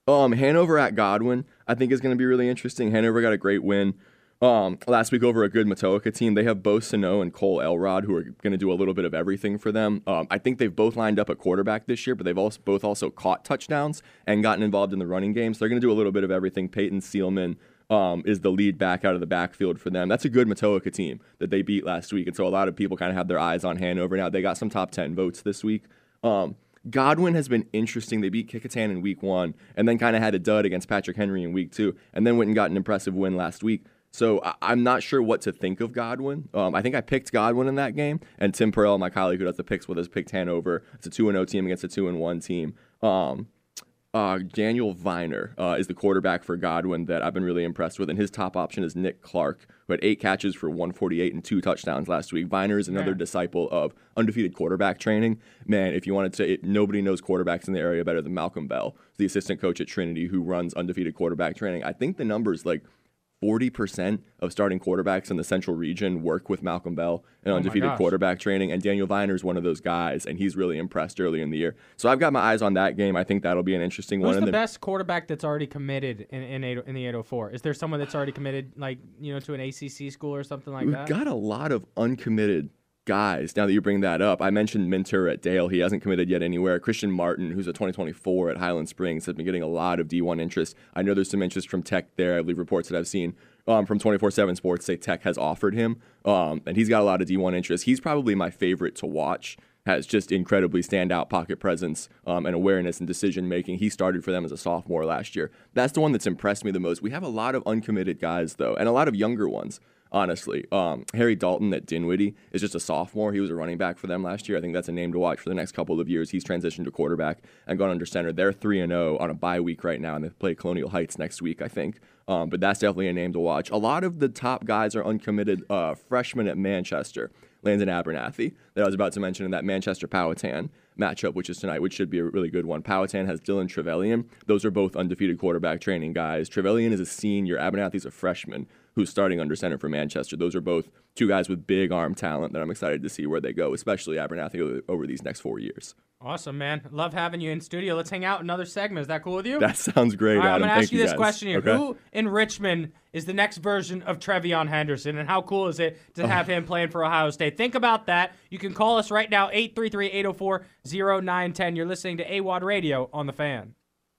Speaker 7: Um, Hanover at Godwin, I think is going to be really interesting. Hanover got a great win um, last week over a good Matoaka team. They have Bo Sano and Cole Elrod, who are going to do a little bit of everything for them. Um, I think they've both lined up at quarterback this year, but they've also both also caught touchdowns and gotten involved in the running game. So they're going to do a little bit of everything. Peyton Seelman um, is the lead back out of the backfield for them. That's a good Matoaka team that they beat last week, and so a lot of people kind of have their eyes on Hanover now. They got some top ten votes this week. Um, Godwin has been interesting. They beat Kecoughtan in week one and then kind of had a dud against Patrick Henry in week two and then went and got an impressive win last week. So I- I'm not sure what to think of Godwin. Um, I think I picked Godwin in that game, and Tim Perrell, my colleague who does the picks with us, picked Hanover. It's a two and oh team against a two and one team. Um, uh, Daniel Viner uh, is the quarterback for Godwin that I've been really impressed with, and his top option is Nick Clark, who had eight catches for one forty-eight and two touchdowns last week. Viner is another
Speaker 1: Man.
Speaker 7: disciple of undefeated quarterback training. Man, if you wanted to, it, nobody knows quarterbacks in the area better than Malcolm Bell, the assistant coach at Trinity who runs undefeated quarterback training. I think the number's like forty percent of starting quarterbacks in the Central region work with Malcolm Bell in
Speaker 1: Oh my
Speaker 7: undefeated
Speaker 1: gosh.
Speaker 7: quarterback training, and Daniel Viner is one of those guys, and he's really impressed early in the year. So I've got my eyes on that game. I think that'll be an interesting
Speaker 1: Who's
Speaker 7: one.
Speaker 1: the
Speaker 7: And then,
Speaker 1: best quarterback that's already committed in in, eight, in the eight oh four? Is there someone that's already committed, like, you know, to an A C C school or something like
Speaker 7: we've
Speaker 1: that?
Speaker 7: got a lot of uncommitted guys. Now that you bring that up, I mentioned Minter at Dale. He hasn't committed yet anywhere. Christian Martin, who's a twenty twenty-four at Highland Springs, has been getting a lot of D one interest. I know there's some interest from Tech there. I believe reports that I've seen um, from twenty-four seven Sports say Tech has offered him, um, and he's got a lot of D one interest. He's probably my favorite to watch. Has just incredibly standout pocket presence um, and awareness and decision making. He started for them as a sophomore last year. That's the one that's impressed me the most. We have a lot of uncommitted guys though, and a lot of younger ones. Honestly, um, Harry Dalton at Dinwiddie is just a sophomore. He was a running back for them last year. I think that's a name to watch for the next couple of years. He's transitioned to quarterback and gone under center. They're three and zero on a bye week right now, and they play Colonial Heights next week, I think. Um, but that's definitely a name to watch. A lot of the top guys are uncommitted uh, freshmen at Manchester. Landon Abernathy that I was about to mention in that Manchester Powhatan matchup, which is tonight, which should be a really good one. Powhatan has Dylan Trevelyan. Those are both undefeated quarterback training guys. Trevelyan is a senior. Abernathy's a freshman who's starting under center for Manchester. Those are both two guys with big arm talent that I'm excited to see where they go, especially Abernathy over these next four years.
Speaker 1: Awesome, man. Love having you in studio. Let's hang out another segment. Is that cool with you?
Speaker 7: That sounds great,
Speaker 1: All right,
Speaker 7: Adam.
Speaker 1: I'm going to
Speaker 7: Thank
Speaker 1: ask you this
Speaker 7: guys.
Speaker 1: question here.
Speaker 7: Okay.
Speaker 1: Who in Richmond is the next version of Trevion Henderson, and how cool is it to have him playing for Ohio State? Think about that. You can call us right now, eight three three, eight oh four, oh nine one oh. You're listening to A W O D Radio on The Fan.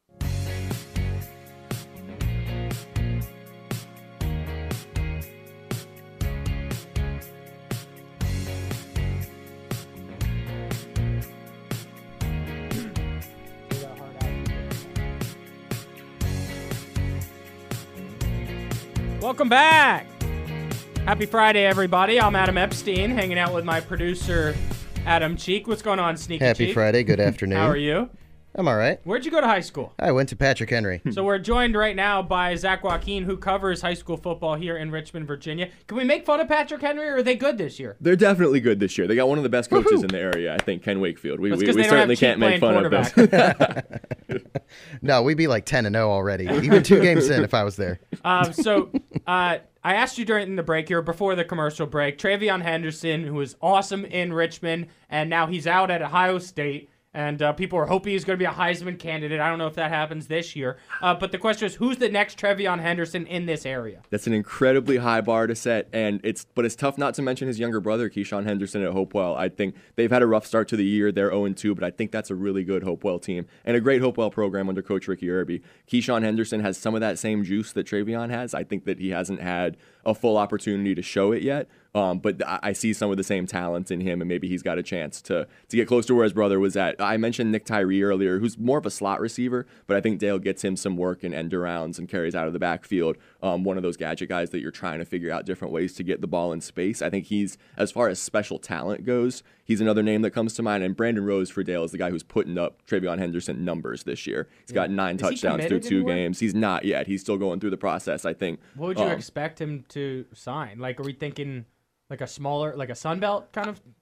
Speaker 1: Welcome back. Happy Friday, everybody. I'm Adam Epstein, hanging out with my producer, Adam Cheek. What's going on, Sneaky
Speaker 6: Happy
Speaker 1: Cheek?
Speaker 6: Friday. Good afternoon.
Speaker 1: How are you?
Speaker 6: I'm all right.
Speaker 1: Where'd you go to high school?
Speaker 6: I went to Patrick Henry.
Speaker 1: So we're joined right now by Zach Joaquin, who covers high school football here in Richmond, Virginia. Can we make fun of Patrick Henry, or are they good this year?
Speaker 7: They're definitely good this year. They got one of the best coaches Woo-hoo! in the area, I think, Ken Wakefield. We,
Speaker 1: That's
Speaker 7: we,
Speaker 1: 'cause
Speaker 7: we
Speaker 1: they don't have
Speaker 7: certainly
Speaker 1: Cheek
Speaker 7: can't make
Speaker 1: playing
Speaker 7: fun of this.
Speaker 6: No, we'd be like ten and oh already. Even two games in if I was there.
Speaker 1: Um, so uh, I asked you during the break here, before the commercial break, Trevion Henderson, who was awesome in Richmond, and now he's out at Ohio State. And uh, people are hoping he's going to be a Heisman candidate. I don't know if that happens this year. Uh, but the question is, who's the next Trevion Henderson in this area?
Speaker 7: That's an incredibly high bar to set, and it's but it's tough not to mention his younger brother, Keyshawn Henderson at Hopewell. I think they've had a rough start to the year. They're oh and two, but I think that's a really good Hopewell team and a great Hopewell program under Coach Ricky Irby. Keyshawn Henderson has some of that same juice that Trevion has. I think that he hasn't had a full opportunity to show it yet. Um, but I, I see some of the same talent in him, and maybe he's got a chance to to get close to where his brother was at. I mentioned Nick Tyree earlier, who's more of a slot receiver, but I think Dale gets him some work in end arounds and carries out of the backfield. Um, one of those gadget guys that you're trying to figure out different ways to get the ball in space. I think he's, as far as special talent goes, he's another name that comes to mind. And Brandon Rose for Dale is the guy who's putting up Trevion Henderson numbers this year. He's got nine
Speaker 1: Is he
Speaker 7: touchdowns through
Speaker 1: committed
Speaker 7: two
Speaker 1: anywhere?
Speaker 7: games. He's not yet. He's still going through the process, I think.
Speaker 1: What would you
Speaker 7: Um,
Speaker 1: expect him to sign? Like, are we thinking like a smaller, like a Sun Belt kind of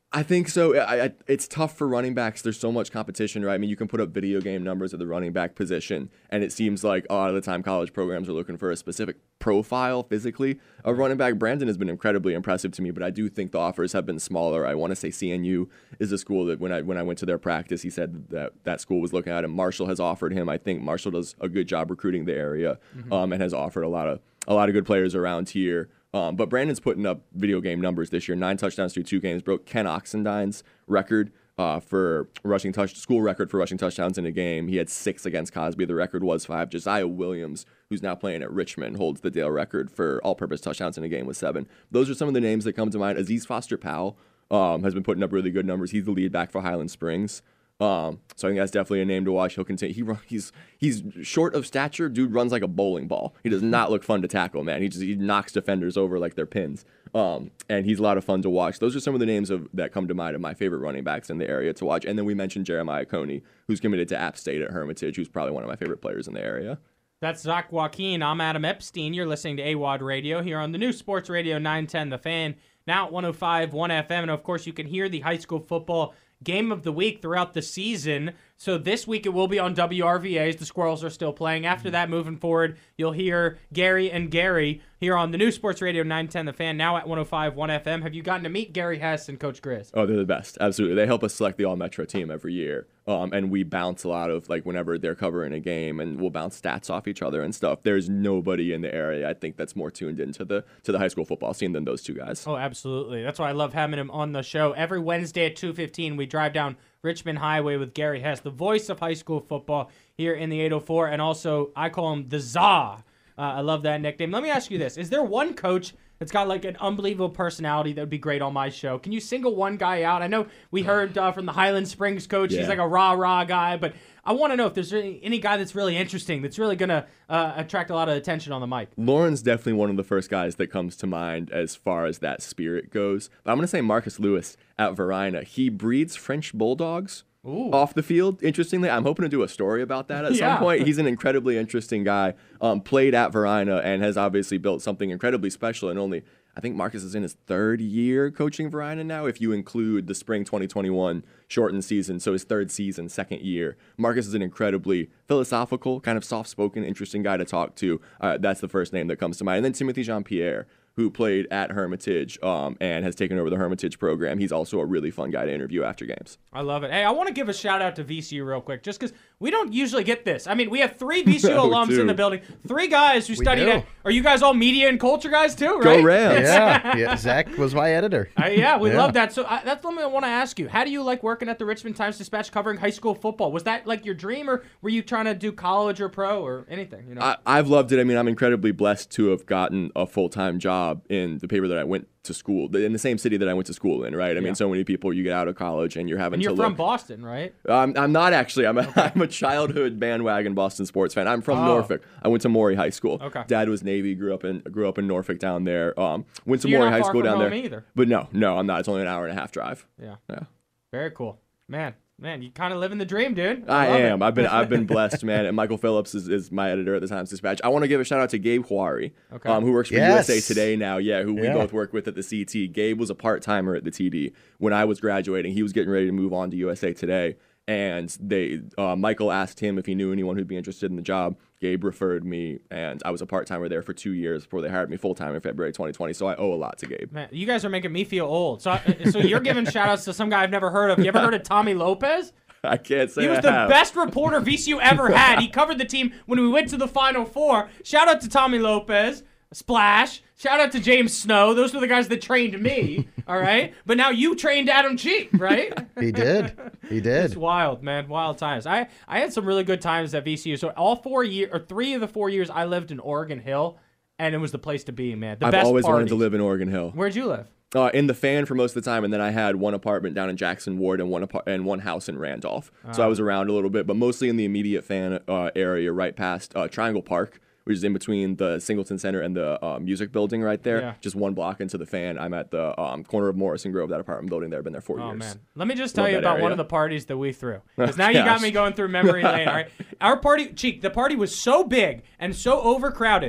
Speaker 7: I think so. I, I, it's tough for running backs. There's so much competition, right? I mean, you can put up video game numbers at the running back position, and it seems like a lot of the time college programs are looking for a specific profile physically of running back. Brandon has been incredibly impressive to me, but I do think the offers have been smaller. I want to say C N U is a school that when I when I went to their practice, he said that that school was looking at him. Marshall has offered him. I think Marshall does a good job recruiting the area, mm-hmm. um, and has offered a lot of a lot of good players around here. Um, but Brandon's putting up video game numbers this year. Nine touchdowns through two games. Broke Ken Oxendine's record uh, for rushing touch school record for rushing touchdowns in a game. He had six against Cosby. The record was five. Josiah Williams, who's now playing at Richmond, holds the Dale record for all-purpose touchdowns in a game with seven. Those are some of the names that come to mind. Aziz Foster-Powell um, has been putting up really good numbers. He's the lead back for Highland Springs. Um, so I think that's definitely a name to watch. He'll continue. He run, he's he's short of stature. Dude runs like a bowling ball. He does not look fun to tackle, man. He just he knocks defenders over like they're pins. Um, and he's a lot of fun to watch. Those are some of the names of that come to mind of my favorite running backs in the area to watch. And then we mentioned Jeremiah Coney, who's committed to App State at Hermitage, who's probably one of my favorite players in the area.
Speaker 1: That's Zach Joaquin. I'm Adam Epstein. You're listening to A W O D Radio here on the new Sports Radio nine ten The Fan, now at one oh five point one F M. And, of course, you can hear the high school football game of the week throughout the season. So this week it will be on W R V As. The Squirrels are still playing. After that, moving forward, you'll hear Gary and Gary here on the new Sports Radio nine ten The Fan, now at one oh five point one F M. Have you gotten to meet Gary Hess and Coach Grizz?
Speaker 7: Oh, they're the best. Absolutely. They help us select the All-Metro team every year. Um, and we bounce a lot of, like, whenever they're covering a game, and we'll bounce stats off each other and stuff. There's nobody in the area, I think, that's more tuned into the to the high school football scene than those two guys.
Speaker 1: Oh, absolutely. That's why I love having him on the show. Every Wednesday at two fifteen, we drive down Richmond Highway with Gary Hess, the voice of high school football here in the eight oh four, and also I call him the Za. Uh, I love that nickname. Let me ask you this. Is there one coach that's got like an unbelievable personality that would be great on my show? Can you single one guy out? I know we heard uh, from the Highland Springs coach.
Speaker 7: Yeah.
Speaker 1: He's like a rah-rah guy, but I want to know if there's any, any guy that's really interesting, that's really going to uh, attract a lot of attention on the mic.
Speaker 7: Lauren's definitely one of the first guys that comes to mind as far as that spirit goes. But I'm going to say Marcus Lewis at Varina. He breeds French bulldogs. Ooh. Off the field. Interestingly, I'm hoping to do a story about that at yeah. some point. He's an incredibly interesting guy. Um, played at Varina and has obviously built something incredibly special. And only, I think Marcus is in his third year coaching Varina now, if you include the spring twenty twenty-one shortened season. So his third season, second year. Marcus is an incredibly philosophical, kind of soft-spoken, interesting guy to talk to. Uh, that's the first name that comes to mind. And then Timothy Jean-Pierre, who played at Hermitage um, and has taken over the Hermitage program. He's also a really fun guy to interview after games.
Speaker 1: I love it. Hey, I want to give a shout out to V C U real quick, just because we don't usually get this. I mean, we have three V C U no, alums too. in the building, three guys who we studied do. at. Are you guys all media and culture guys too, right?
Speaker 7: Go Rams.
Speaker 6: yeah, yeah, Zach was my editor.
Speaker 1: Uh, yeah, we yeah. love that. So uh, that's something I want to ask you. How do you like working at the Richmond Times-Dispatch covering high school football? Was that like your dream, or were you trying to do college or pro or anything? You know,
Speaker 7: I, I've loved it. I mean, I'm incredibly blessed to have gotten a full-time job in the paper that I went to school, in the same city that I went to school in, right? I yeah. mean, so many people, you get out of college and you're having
Speaker 1: and you're
Speaker 7: to
Speaker 1: from
Speaker 7: look.
Speaker 1: Boston, right?
Speaker 7: Um, I'm not actually. I'm a, okay. I'm a childhood bandwagon Boston sports fan. I'm from oh. Norfolk. I went to Morey High School.
Speaker 1: Okay.
Speaker 7: Dad was Navy, grew up in grew up in Norfolk down there. Um, went
Speaker 1: so
Speaker 7: to
Speaker 1: you're
Speaker 7: Morey
Speaker 1: not
Speaker 7: High
Speaker 1: far
Speaker 7: School
Speaker 1: from
Speaker 7: down
Speaker 1: home
Speaker 7: there.
Speaker 1: Either.
Speaker 7: But no, no, I'm not. It's only an hour and a half drive.
Speaker 1: Yeah.
Speaker 7: Yeah.
Speaker 1: Very cool. Man. Man, you kind of living the dream, dude.
Speaker 7: I, I am.
Speaker 1: It.
Speaker 7: I've been I've been blessed, man. And Michael Phillips is, is my editor at the Times-Dispatch. I want to give a shout out to Gabe Huari, okay. um, who works for
Speaker 6: yes.
Speaker 7: U S A Today now. Yeah, who
Speaker 6: yeah.
Speaker 7: we both work with at the C T. Gabe was a part-timer at the T D when I was graduating. He was getting ready to move on to U S A Today, and they uh, Michael asked him if he knew anyone who'd be interested in the job. Gabe referred me, and I was a part-timer there for two years before they hired me full-time in February twenty twenty, so I owe a lot to Gabe.
Speaker 1: Man, you guys are making me feel old. So, so you're giving shout-outs to some guy I've never heard of. You ever heard of Tommy Lopez?
Speaker 7: I can't say
Speaker 1: He was
Speaker 7: I
Speaker 1: the
Speaker 7: have.
Speaker 1: best reporter V C U ever had. He covered the team when we went to the Final Four. Shout out to Tommy Lopez. Splash. Shout out to James Snow. Those were the guys that trained me, all right? But now you trained Adam Cheek, right?
Speaker 6: He did. He did.
Speaker 1: It's wild, man. Wild times. I, I had some really good times at V C U. So all four years, or three of the four years I lived in Oregon Hill, and it was the place to be, man. The
Speaker 7: I've
Speaker 1: best
Speaker 7: always
Speaker 1: parties.
Speaker 7: wanted to live in Oregon Hill.
Speaker 1: Where'd you live?
Speaker 7: Uh, in the Fan for most of the time, and then I had one apartment down in Jackson Ward and one apart- and one house in Randolph. Uh, so I was around a little bit, but mostly in the immediate Fan uh, area, right past uh, Triangle Park, which is in between the Singleton Center and the uh, music building right there.
Speaker 1: Yeah.
Speaker 7: Just one block into the Fan. I'm at the um, corner of Morrison Grove, that apartment building there. Been there four
Speaker 1: oh,
Speaker 7: years.
Speaker 1: Oh, man. Let me just tell
Speaker 7: Love
Speaker 1: you about
Speaker 7: area.
Speaker 1: one of the parties that we threw. Because
Speaker 7: Oh,
Speaker 1: now you got
Speaker 7: gosh.
Speaker 1: me going through memory lane, all right? Our party, Cheek, the party was so big and so overcrowded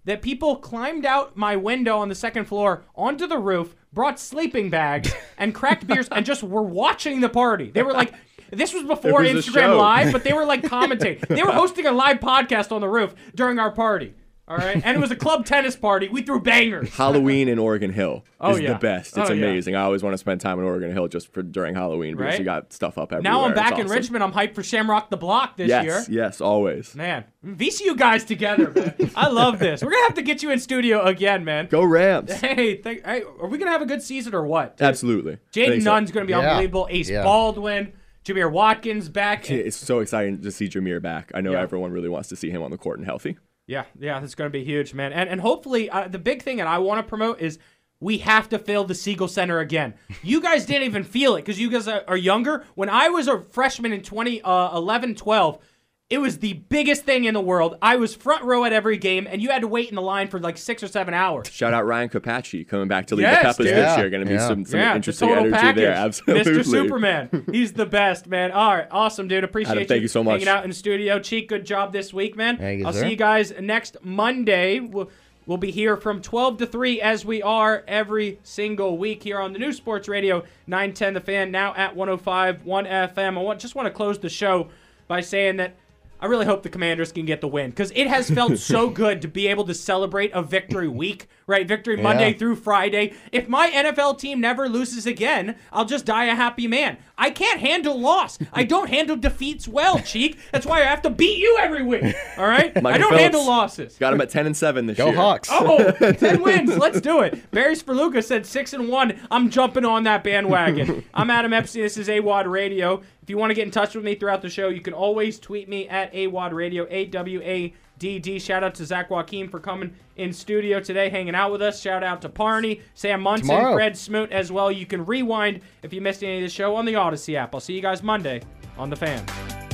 Speaker 1: that people climbed out my window on the second floor onto the roof, brought sleeping bags, and cracked beers, and just were watching the party. They were like, this was before
Speaker 7: It was a
Speaker 1: Instagram
Speaker 7: show.
Speaker 1: Live, but they were like commentating. They were hosting a live podcast on the roof during our party. All right, and it was a club tennis party. We threw bangers.
Speaker 7: Halloween in Oregon Hill
Speaker 1: Oh,
Speaker 7: is
Speaker 1: yeah.
Speaker 7: the best. It's
Speaker 1: Oh, yeah.
Speaker 7: amazing. I always want to spend time in Oregon Hill just for during Halloween because
Speaker 1: Right?
Speaker 7: you got stuff up everywhere.
Speaker 1: Now I'm
Speaker 7: It's
Speaker 1: back in
Speaker 7: awesome.
Speaker 1: Richmond. I'm hyped for Shamrock the Block this
Speaker 7: Yes,
Speaker 1: year.
Speaker 7: yes, always.
Speaker 1: Man, V C U guys together, man. I love this. We're gonna have to get you in studio again, man.
Speaker 7: Go Rams.
Speaker 1: Hey, th- hey, are we gonna have a good season or what?
Speaker 7: Absolutely. I
Speaker 1: Jaden
Speaker 7: think so.
Speaker 1: Nunn's gonna be
Speaker 6: Yeah.
Speaker 1: unbelievable. Ace
Speaker 6: Yeah.
Speaker 1: Baldwin, Jameer Watkins back.
Speaker 7: It's so exciting to see Jameer back. I know
Speaker 1: Yeah.
Speaker 7: everyone really wants to see him on the court and healthy.
Speaker 1: Yeah, yeah, that's going to be huge, man. And and hopefully, uh, the big thing that I want to promote is we have to fill the Siegel Center again. You guys didn't even feel it because you guys are, are younger. When I was a freshman in twenty eleven twelve, it was the biggest thing in the world. I was front row at every game, and you had to wait in the line for like six or seven hours.
Speaker 7: Shout out Ryan Kapachi coming back to lead
Speaker 1: Yes,
Speaker 7: the Peppers
Speaker 1: dude.
Speaker 7: this
Speaker 6: Yeah,
Speaker 7: year. Going to be
Speaker 6: yeah.
Speaker 7: some, some
Speaker 1: Yeah, the
Speaker 7: interesting
Speaker 1: total
Speaker 7: energy
Speaker 1: package.
Speaker 7: there. Absolutely.
Speaker 1: Mister Superman. He's the best, man. All right, awesome, dude. Appreciate
Speaker 7: Adam, thank you so much.
Speaker 1: hanging out in the studio. Cheek, good job this week, man.
Speaker 6: Thank you,
Speaker 1: I'll
Speaker 6: sir.
Speaker 1: see you guys next Monday. We'll, we'll be here from twelve to three as we are every single week here on the new Sports Radio nine ten The Fan, now at one oh five point one F M. I want, just want to close the show by saying that I really hope the Commanders can get the win because it has felt so good to be able to celebrate a victory week, right? Victory Monday
Speaker 6: Yeah.
Speaker 1: through Friday. If my N F L team never loses again, I'll just die a happy man. I can't handle loss. I don't handle defeats well, Cheek. That's why I have to beat you every week, all right? I
Speaker 7: Michael
Speaker 1: don't
Speaker 7: Phillips
Speaker 1: handle losses.
Speaker 7: Got him at ten and seven this
Speaker 6: Go
Speaker 7: year.
Speaker 6: Hawks.
Speaker 1: Oh, ten wins. Let's do it. Barry Sperluca said six and one. I'm jumping on that bandwagon. I'm Adam Epstein. This is A W O D Radio. If you want to get in touch with me throughout the show, you can always tweet me at A W O D Radio, A W A D D. Shout out to Zach Joaquin for coming in studio today, hanging out with us. Shout out to Parney, Sam Munson,
Speaker 6: Tomorrow.
Speaker 1: Fred Smoot as well. You can rewind if you missed any of the show on the Odyssey app. I'll see you guys Monday on The Fan.